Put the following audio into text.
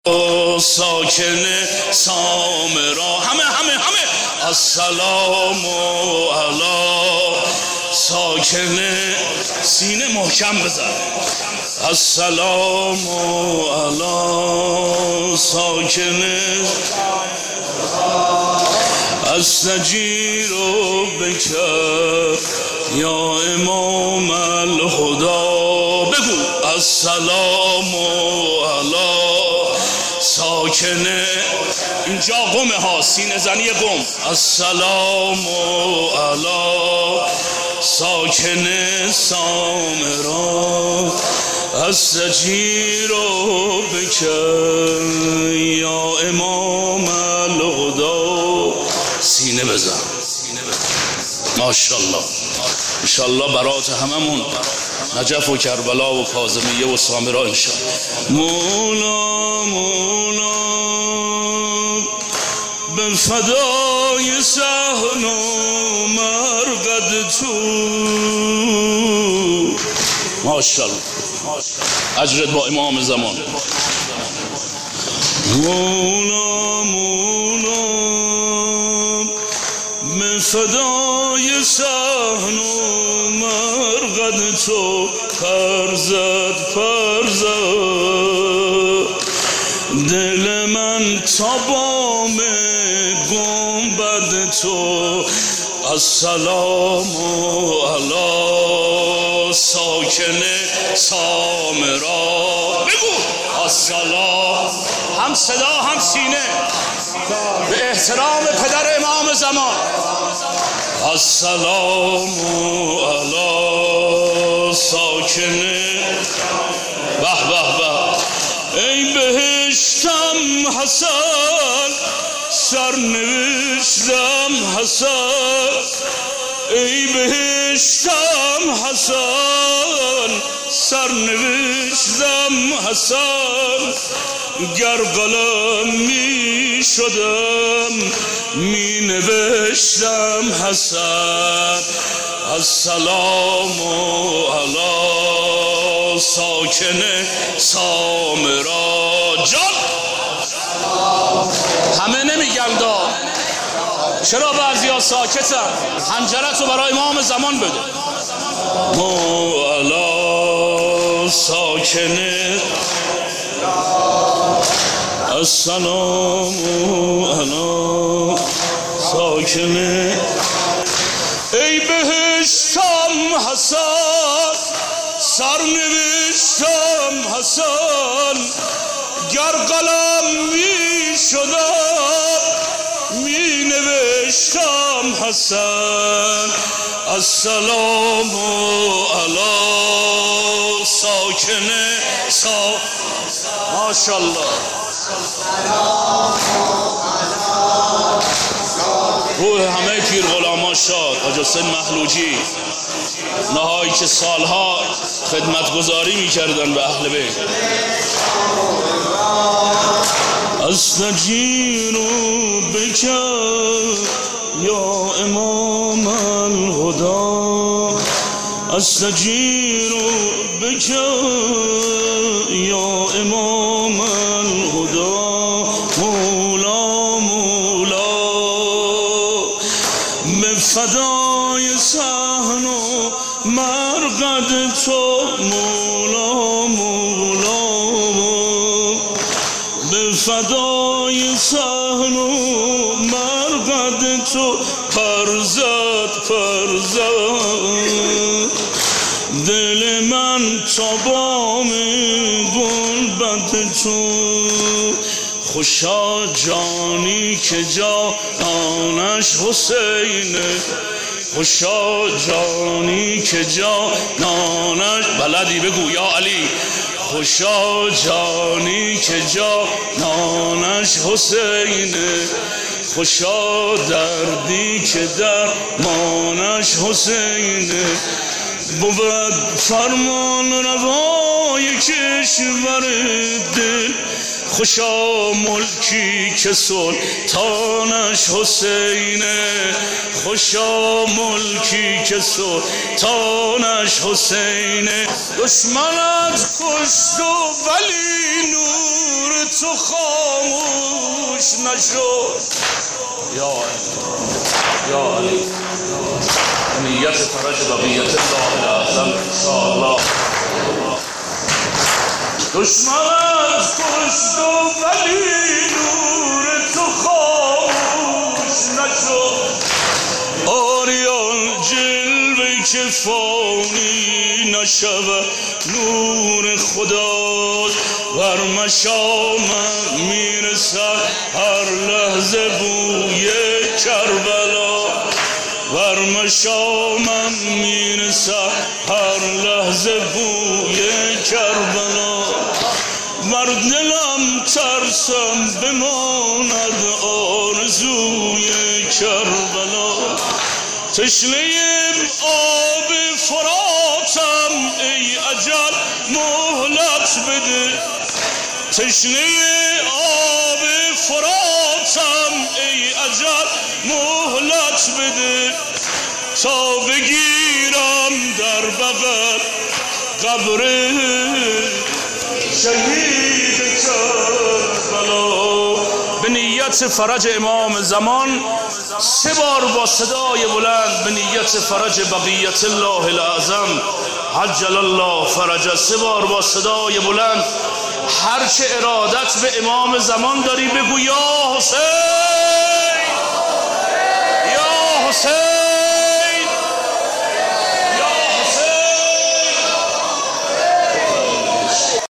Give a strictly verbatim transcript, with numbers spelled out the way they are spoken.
ساکن سامرا همه همه همه السلام علی ساکن سینه محکم بزن السلام علی ساکن استجیر بک یا امام الهدا بگو السلام علی ساکنه اینجا قمه ها سینه زنی قم السلام علی ساکنه سامرا استجیر بک یا امام الهدا سینه بزن ماشاءالله انشاءالله برات هممون نجف و کربلا و کاظمیه و سامرا انشاءالله مولا مولا به فدای صحن و مرقد تو ماشاءالله اجرت با امام زمان مولا مولا به فدای صحن و مرقد تو پرزد پرزد دل من تا بام گنبد تو السلام علی ساکن سامرا بگو السلام هم صدا هم سینه به احترام پدر امام زمان السلام علی ساکن به به به ای بهشتم حسن سرنوشتم حسن ای بهشتم حسن سرنوشتم حسن گر قلم می شدم می نوشتم حسن السلام علی ساکن سامرا جان همه نمیگم دا چرا بعضی ها ساکتن حنجرت رو برای امام زمان بده مو علی ساکن السلام علی ساکن ای بهشتم حسن سرنوشتم حسن گر قلم می شدم می نوشتم حسن السلام علی ساکن سا ماشاءالله روح همه پیر غلامان شاد حاج حسین محلوجی نهایی که سالها خدمتگزاری میکردن به اهل بیت استجیر بک یا امام الهدا استجیر بک یا امام الهدا مولا مولا به فدای صحن و مرقد تو مولا مولا به فدای صحن و مرقد تو پرزد پرزد دل من تا بام گنبد تو خوشا جانی که جانانش حسینه خوشا جانی که جانانش بلدی بگو یا علی خوشا جانی که جانانش حسینه خوشا دردی که درمانش حسینه بود فرمان روای کشور دل خوشا ملکی که سلطانش حسینه خوشا ملکی که سلطانش حسینه دشمنت کشت و ولی نور نور تو خاموش نشد. یا یا علی نیت فرج بقیت الله اعظم انشاءالله. دشمن کشت و ولی نور تو خاموش نشد. آریان جلوه که فانی نشود نور خداست، بر مشامم میرسد هر لحظه بوی کربلا، بر مشامم میرسد هر لحظه بوی کربلا. بر دلم ترسم بماند آرزوی کربلا. تشنه آب فراتم ای اجل مهلت بده، تشنه آب فراتم ای اجل مهلت بده، تا بگیرم در بغل قبر شهید کربلا. به نیت فرج امام زمان سه بار با صدای بلند به نیت فرج بقیت الله الاعظم عجل الله فرج، سه بار با صدای بلند هرچه ارادت به امام زمان داری بگو یا